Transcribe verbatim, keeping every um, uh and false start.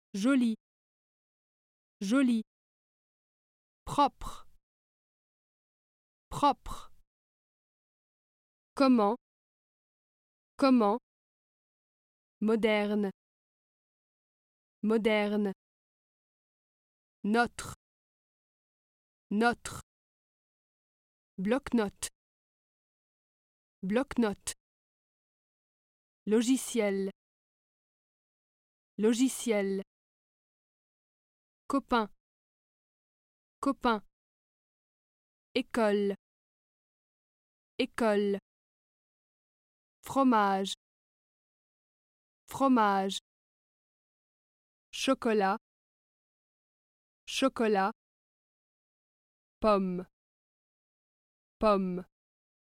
Joli, joli. Propre, propre. Comment, comment. Moderne, moderne. Notre, notre. Bloc-notes, bloc-notes. Logiciel, logiciel. Copain, copain. École, école. Fromage, fromage. Chocolat, chocolat. Pomme, pomme.